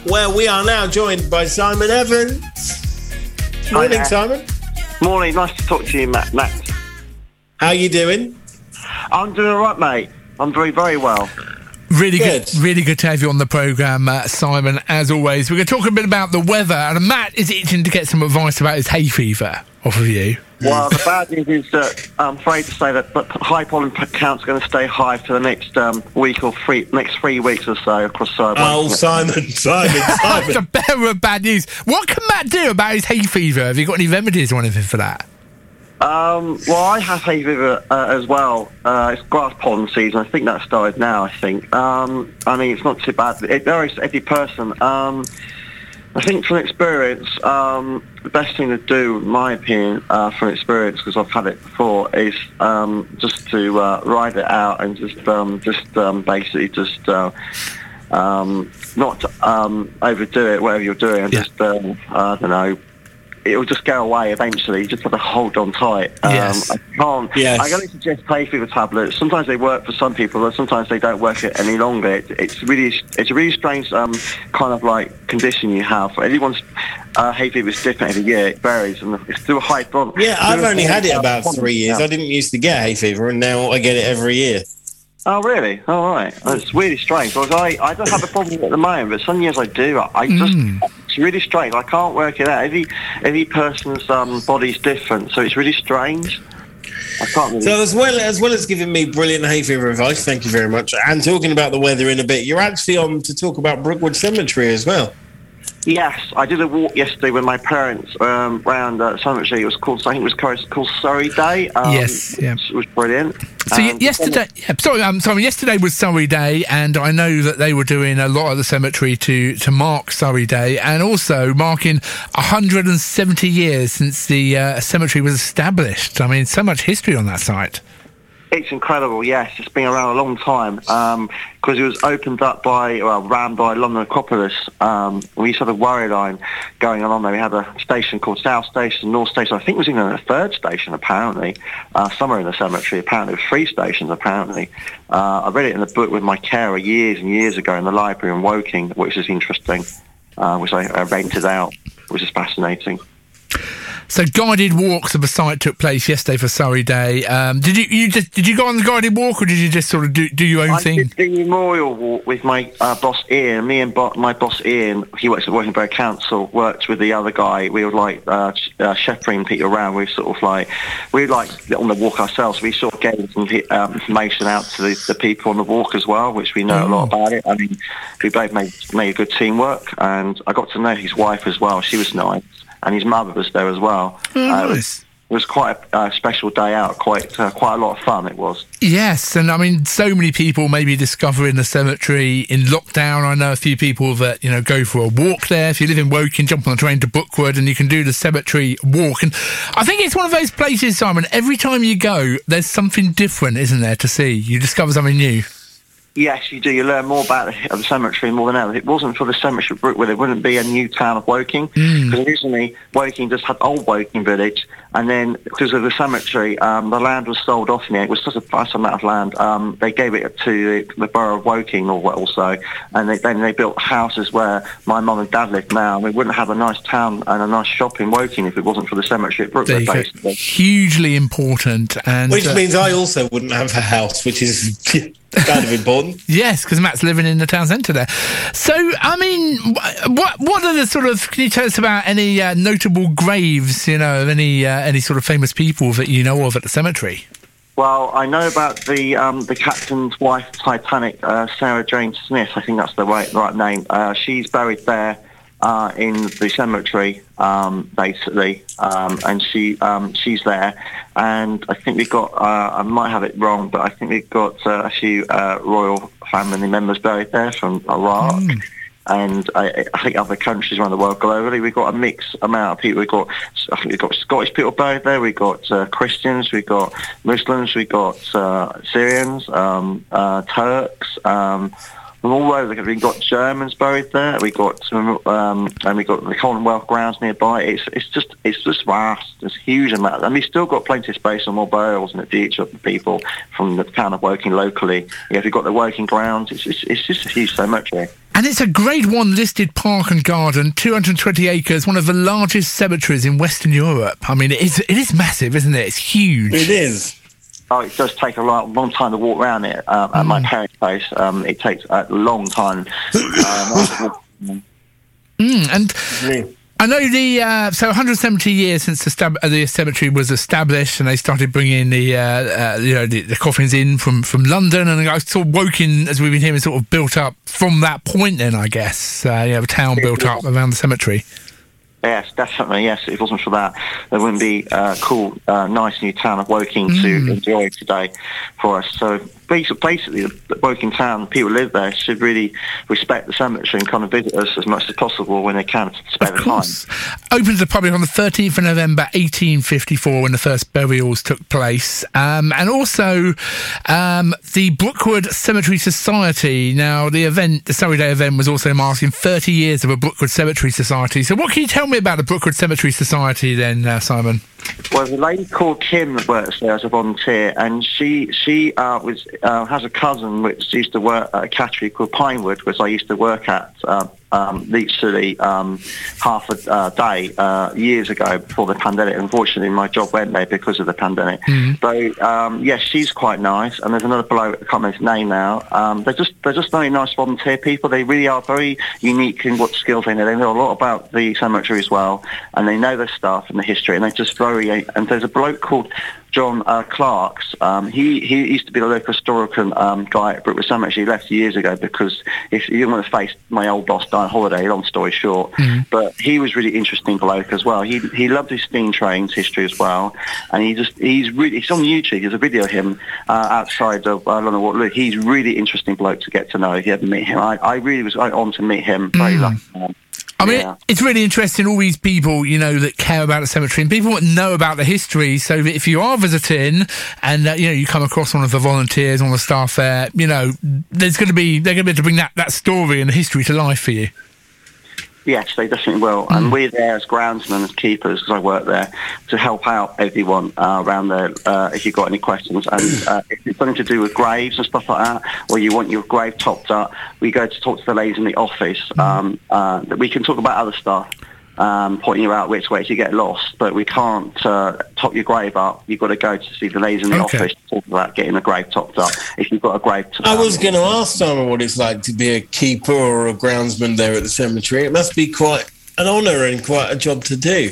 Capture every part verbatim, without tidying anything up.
where we are now joined by Simon Evans. Morning, Simon. Morning. Nice to talk to you, Matt. Matt. How you doing? I'm doing all right, mate. I'm very, very well. Really good. Good. Really good to have you on the programme, uh, Simon, as always. We're going to talk a bit about the weather, and Matt is itching to get some advice about his hay fever off of you. Well, the bad news is that I'm afraid to say that but high pollen count's going to stay high for the next um, week or three, next three weeks or so across the Oh, Simon, Simon, That's a Simon. bearer of bad news. What can Matt do about his hay fever? Have you got any remedies or anything for that? Um, well, I have hay fever uh, as well. Uh, it's grass pollen season. I think that started now, I think. Um, I mean, it's not too bad. It varies for every person. Um, I think from experience, um, the best thing to do, in my opinion, uh, from experience, because I've had it before, is um, just to uh, ride it out and just um, just um, basically just uh, um, not um, overdo it, whatever you're doing, and Yeah. just, um, I don't know, it'll just go away eventually. You just have to hold on tight. Um, Yes. I can't. Yes. I can only suggest hay fever tablets. Sometimes they work for some people, and sometimes they don't work any longer. It, it's really, it's a really strange um, kind of like condition you have. Everyone's uh, hay fever is different every year. It varies, and it's through a high pollen. Yeah, I've only had it about three years. I didn't used to get hay fever, and now I get it every year. Oh, really? All right. It's really strange. Because I, I don't have a problem at the moment, but some years I do. I, I just, it's really strange. I can't work it out. Every every person's um, body's different, so it's really strange. I can't really... So as well as well as giving me brilliant hay fever advice, thank you very much, and talking about the weather in a bit, you're actually on to talk about Brookwood Cemetery as well. Yes, I did a walk yesterday with my parents um, around uh, Cemetery. It was called, I think it was called, called Surrey Day. Um, Yes, yeah. It was brilliant. So y- Um, yesterday, yeah, sorry, um, Simon, yesterday was Surrey Day, and I know that they were doing a lot at the cemetery to, to mark Surrey Day, and also marking one hundred seventy years since the uh, cemetery was established. I mean, so much history on that site. It's incredible, yes. It's been around a long time because it was opened up by, well, ran by London Acropolis. Um, we used to have a worry line going on there. We had a station called South Station, North Station. I think it was even a third station, apparently, uh, somewhere in the cemetery. Apparently, it was three stations, apparently. Uh, I read it in the book with my carer years and years ago in the library in Woking, which is interesting, uh, which I, I rented out, which is fascinating. So guided walks of the site took place yesterday for Surrey Day. Um, did you, you just did you go on the guided walk, or did you just sort of do, do your own I thing? did the memorial walk with my uh, boss Ian. Me and bo- my boss Ian, he works at Workingbury Council, worked with the other guy. We were like uh, sh- uh, shepherding people around. We sort of like we were like on the walk ourselves. We sort of gave some um, information out to the, the people on the walk as well, which we know Oh. a lot about it. I mean, we both made made a good teamwork, and I got to know his wife as well. She was nice. And his mother was there as well. Oh, uh, it, was, nice. it was quite a uh, special day out, quite uh, quite a lot of fun it was. Yes, and I mean, so many people maybe discovering the cemetery in lockdown. I know a few people that, you know, go for a walk there. If you live in Woking, jump on the train to Brookwood and you can do the cemetery walk. And I think it's one of those places, Simon, every time you go, there's something different, isn't there, to see? You discover something new. Yes, you do. You learn more about the, the cemetery more than ever. If it wasn't for the cemetery of Brookwood, there wouldn't be a new town of Woking. Because originally, Woking just had Old Woking Village, and then because of the cemetery, um, the land was sold off in it. It was such a vast amount of land. Um, they gave it to the, the borough of Woking or also, and they, then they built houses where my mum and dad live now. And we wouldn't have a nice town and a nice shop in Woking if it wasn't for the cemetery at There Brookwood, you go. basically. Hugely important. And Which uh, means I also wouldn't have a house, which is kind of important. yes, because Matt's living in the town centre there. So, I mean, wh- what what are the sort of? Can you tell us about any uh, notable graves? You know, of any uh, any sort of famous people that you know of at the cemetery? Well, I know about the um, the captain's wife, Titanic, uh, Sarah Jane Smith. I think that's the right right name. Uh, she's buried there uh, in the cemetery, um, basically, um, and she um, she's there. And I think we've got, uh, I might have it wrong, but I think we've got uh, a few uh, royal family members buried there from Iraq. Mm. And I, I think other countries around the world globally. We've got a mixed amount of people. We've got, I think we've got Scottish people buried there. We've got uh, Christians. We've got Muslims. We've got uh, Syrians, um, uh, Turks. Um, from all over, we've got Germans buried there. We've got some, um, and we've got the Commonwealth grounds nearby. It's it's just it's just vast. There's a huge amount, and we've still got plenty of space for more burials in the future of the people from the town of Woking locally. Yeah, we've got the Woking grounds. It's it's, it's just a huge cemetery. And it's a Grade One listed park and garden, two hundred twenty acres, one of the largest cemeteries in Western Europe. I mean, it is, it is massive, isn't it? It's huge. It is. Oh, it does take a long, long time to walk around it. Um, at mm. my parents' place, um, it takes a long time. um, mm, and mm. I know the uh, so one hundred seventy years since the, stab- uh, the cemetery was established, and they started bringing the uh, uh, you know the, the coffins in from, from London, and I sort of Woking, as we've been hearing, sort of built up from that point. Then I guess uh, you know, a town built up around the cemetery. Yes, definitely. Yes, if it wasn't for that, there wouldn't be a cool, uh, nice new town of Woking mm. to enjoy today for us. So basically, the Woking town, the people who live there should really respect the cemetery and kind of visit us as much as possible when they can to spare the time. Opened to the public on the thirteenth of November eighteen fifty-four when the first burials took place. Um, and also um, the Brookwood Cemetery Society. Now, the event, the Surrey Day event, was also marking thirty years of a Brookwood Cemetery Society. So what can you tell me about the Brookwood Cemetery Society then, uh, Simon? Well, there's a lady called Kim that works there as a volunteer, and she she uh, was uh, has a cousin which used to work at a cattery called Pinewood, which I used to work at uh, um, literally um, half a uh, day uh, years ago before the pandemic. Unfortunately, my job went there because of the pandemic. Mm-hmm. So um, yes, she's quite nice, and there's another bloke, I can't remember his name now. Um, they're just they're just very nice volunteer people. They really are very unique in what skills they know. They know a lot about the cemetery as well, and they know their stuff and the history, and they're just very. And there's a bloke called John uh, Clarks. Um, he he used to be the local historical um, guy at Brookwood Cemetery. He left years ago because if he didn't want to face my old boss died on holiday. Long story short, mm-hmm. But he was really interesting bloke as well. He he loved his steam trains history as well, and he just he's really he's on YouTube. There's a video of him uh, outside of uh, London Waterloo. He's really interesting bloke to get to know if you ever meet him. I, I really was on to meet him. Very mm. lucky. Um, I mean, yeah. It's really interesting, all these people, you know, that care about the cemetery and people that know about the history, so that if you are visiting and, uh, you know, you come across one of the volunteers, one of the staff there, you know, there's going to be, they're going to be able to bring that, that story and the history to life for you. Yes, they definitely will. Mm. And we're there as groundsmen, as keepers, because I work there, to help out everyone uh, around there uh, if you've got any questions. And uh, if it's something to do with graves and stuff like that, or you want your grave topped up, we go to talk to the ladies in the office. Mm. Um, uh, we can talk about other stuff, um, pointing you out which way to get lost, but we can't uh, top your grave up. You've got to go to see the ladies in the okay. office to talk about getting the grave topped up. If you've got a grave topped I up. was going to ask Simon what it's like to be a keeper or a groundsman there at the cemetery. It must be quite an honour and quite a job to do.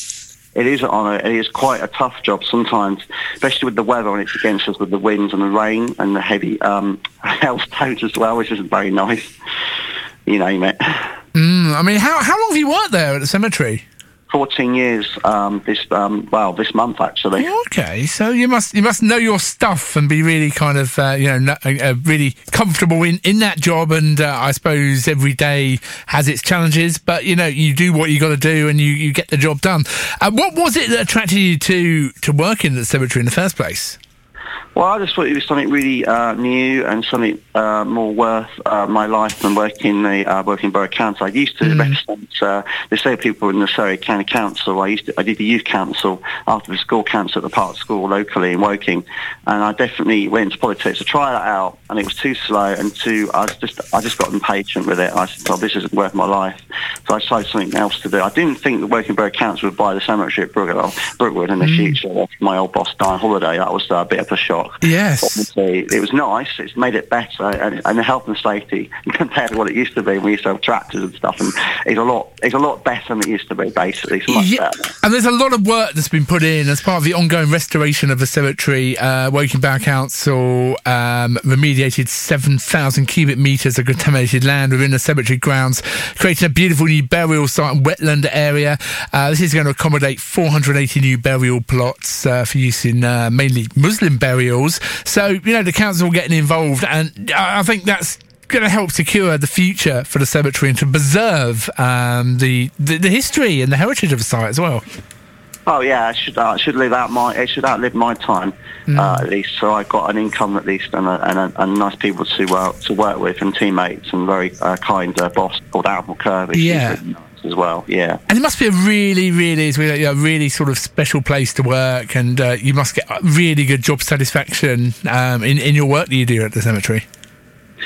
It is an honour. It is quite a tough job sometimes, especially with the weather and it's against us with the winds and the rain and the heavy um, hailstones as well, which isn't very nice. You name it. Mm, I mean, how how long have you worked there at the cemetery? Fourteen years. Um, this um, well, this month actually. Okay, so you must you must know your stuff and be really kind of uh, you know uh, really comfortable in, in that job. And uh, I suppose every day has its challenges, but you know you do what you got to do and you, you get the job done. Uh, what was it that attracted you to to work in the cemetery in the first place? Well, I just thought it was something really uh, new and something uh, more worth uh, my life than working in the uh, working borough council. I used to mm. represent uh, the same people in the Surrey County Council. I used to, I did the youth council after the school council at the Park School locally in Woking, and I definitely went into politics to try that out. And it was too slow and too. I was just I just got impatient with it. I said, "Oh, this isn't worth my life." So I decided something else to do. I didn't think the Woking Borough Council would buy the cemetery at Brookwood, Brookwood in the mm. future. After my old boss died on holiday, that was a bit of a shock. Yes. Obviously, it was nice. It's made it better, and, and the health and safety compared to what it used to be. We used to have tractors and stuff, and it's a lot. It's a lot better than it used to be. Basically, it's much yeah. better. And there's a lot of work that's been put in as part of the ongoing restoration of the cemetery. Uh, Woking Borough Council um, remediated seven thousand cubic metres of contaminated land within the cemetery grounds, creating a beautiful new burial site and wetland area. Uh, this is going to accommodate four hundred eighty new burial plots uh, for use in uh, mainly Muslim burials. So, you know, the council getting involved, and I think that's going to help secure the future for the cemetery and to preserve um, the, the the history and the heritage of the site as well. Oh yeah, it should uh, should live out my it should outlive my time mm. uh, at least. So I got an income at least and a, and, a, and nice people to uh, to work with and teammates and very uh, kind uh, boss called Albert Kirby. Yeah. As well, yeah. And it must be a really, really, really, a really sort of special place to work, and uh, you must get really good job satisfaction um, in in your work that you do at the cemetery.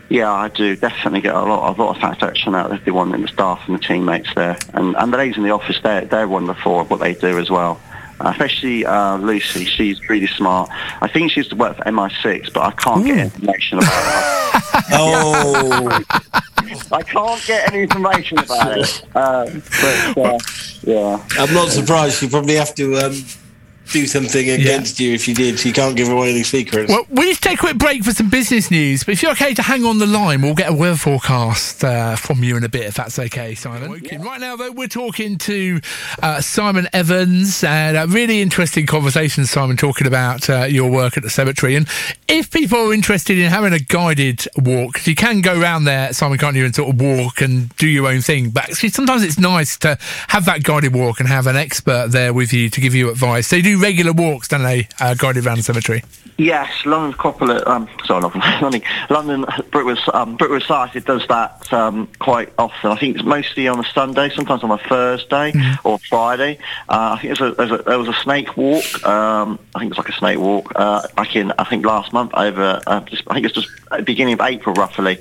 Yeah, I do definitely get a lot, a lot of satisfaction out of everyone in the staff and the teammates there, and and the ladies in the office. They're they're wonderful at what they do as well. Uh, especially uh, Lucy, she's really smart. I think she used to work for M I six, but I can't Ooh. get information about her. Oh, I can't get any information about it. Uh, but uh, yeah, I'm not surprised. You probably have to. Um... do something against yeah. you if you did. You can't give away any secrets. Well, we need to take a quick break for some business news, but if you're okay to hang on the line, we'll get a weather forecast uh, from you in a bit, if that's okay, Simon. Yeah. Right now, though, we're talking to uh, Simon Evans, and a really interesting conversation, Simon, talking about uh, your work at the cemetery. And if people are interested in having a guided walk, 'cause you can go around there, Simon, can't you, and sort of walk and do your own thing, but actually sometimes it's nice to have that guided walk and have an expert there with you to give you advice. They do regular walks, don't they, uh, guided around the cemetery? Yes, London Coppola, um, sorry, not London, London Brickwood, um, Brickwood Society does that um, quite often. I think it's mostly on a Sunday, sometimes on a Thursday mm-hmm. or Friday. Uh, I think there's a, there's a, there was a snake walk. Um, I think it's like a snake walk uh, back in, I think last month over. Uh, just, I think it's just at the beginning of April, roughly.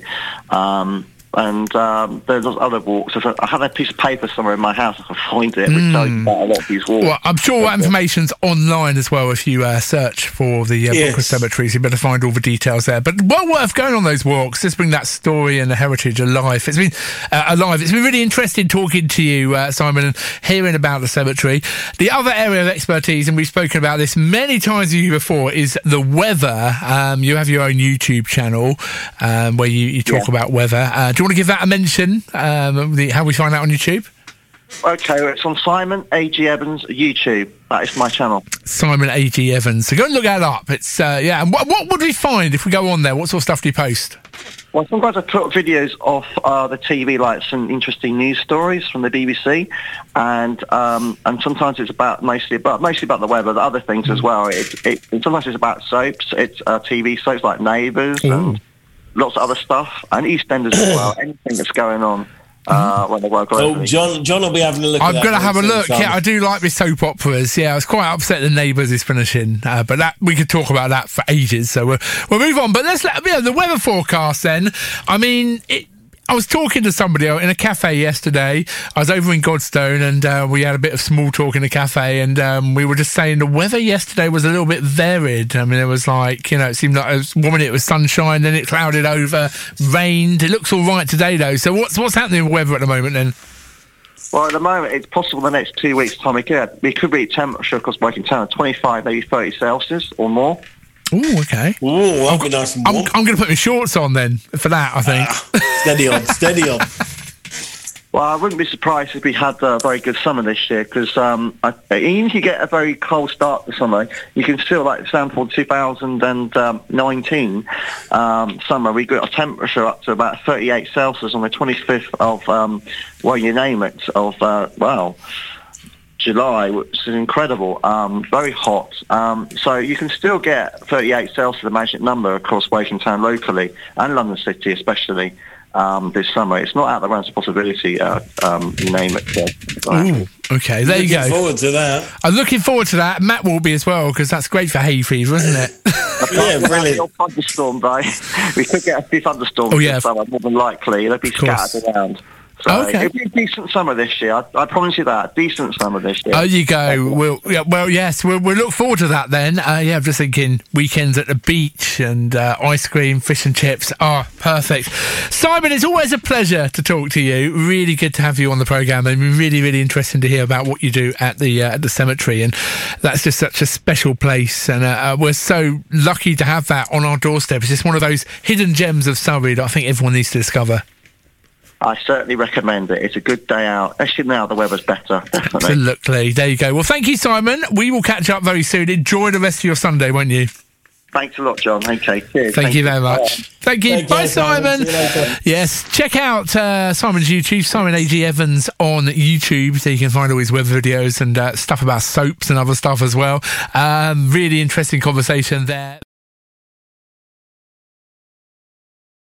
Um, And um, there's other walks. I have a piece of paper somewhere in my house. I can find it. We tell you about a lot of these walks. Well, I'm sure that information's online as well if you uh, search for the uh, yes. Brickwood Cemeteries. You better find all the details there. But well worth going on those walks. Just bring that story and the heritage alive. It's been uh, alive. It's been really interesting talking to you, uh, Simon, and hearing about the cemetery. The other area of expertise, and we've spoken about this many times with you before, is the weather. Um, you have your own YouTube channel um, where you, you talk yeah. about weather. Uh, do you want to give that a mention, um, the, how we find out on YouTube? Okay, well, it's on Simon A G Evans YouTube. That is my channel. Simon A G Evans. So go and look that up. It's uh, yeah. And what, what would we find if we go on there? What sort of stuff do you post? Well, sometimes I put videos of uh, the T V, like some interesting news stories from the B B C, and um, and sometimes it's about mostly about mostly about the weather, the other things as well. It, it, it sometimes it's about soaps. It's uh, T V soaps like Neighbours and lots of other stuff, and EastEnders as well. Anything that's going on uh, when they work. Oh, John, John will be having a look. I'm going to have a look. Time. Yeah, I do like my soap operas. Yeah, I was quite upset the Neighbours is finishing, uh, but that we could talk about that for ages. So we'll, we'll move on. But let's let yeah, the weather forecast then. I mean, it, I was talking to somebody in a cafe yesterday. I was over in Godstone, and uh, we had a bit of small talk in the cafe, and um, we were just saying the weather yesterday was a little bit varied. I mean, it was like, you know, it seemed like it was, one minute it was sunshine, then it clouded over, rained. It looks all right today, though. So what's what's happening with weather at the moment, then? Well, at the moment, it's possible the next two weeks' time we could, we could reach temperature across Woking Town of twenty-five, maybe thirty Celsius or more. Oh, okay. Oh, that'll be nice and warm. I'm, I'm going to put my shorts on then for that, I think. Ah, steady on, steady on. Well, I wouldn't be surprised if we had a very good summer this year, because um, I, even if you get a very cold start to summer, you can still, like, for example, two thousand nineteen um, summer, we got a temperature up to about thirty-eight Celsius on the twenty-fifth of, um, well, you name it, of, uh, well... July, which is incredible, um, very hot. Um, so you can still get thirty-eight Celsius, the magic number, across Woking Town locally, and London City especially, um, this summer. It's not out of the realms of possibility, uh, um, you name it. Uh, Ooh, okay, there looking you go. Looking forward to that. I'm looking forward to that. Matt will be as well, because that's great for hay fever, isn't it? Yeah, brilliant. Thunderstorm, though. We could get a few thunderstorms oh, yeah. this summer, more than likely. They'll be scattered around. So okay. It'll be a decent summer this year. I, I promise you that. Decent summer this year. Oh, you go. We'll, yeah, well, yes, we'll, we'll look forward to that then. Uh, yeah, I'm just thinking weekends at the beach and uh, ice cream, fish and chips. Oh, perfect. Simon, it's always a pleasure to talk to you. Really good to have you on the programme. It's been really, really interesting to hear about what you do at the uh, at the cemetery. And that's just such a special place. And uh, we're so lucky to have that on our doorstep. It's just one of those hidden gems of Surrey that I think everyone needs to discover. I certainly recommend it. It's a good day out. Especially now the weather's better. Definitely. Absolutely. There you go. Well, thank you, Simon. We will catch up very soon. Enjoy the rest of your Sunday, won't you? Thanks a lot, John. Okay, cheers. Thank, Thank you very much. Bye. Thank you. Take Bye, care, Simon. Simon. Yes, check out uh, Simon's YouTube, Simon A G Evans on YouTube, so you can find all his weather videos and uh, stuff about soaps and other stuff as well. Um, really interesting conversation there.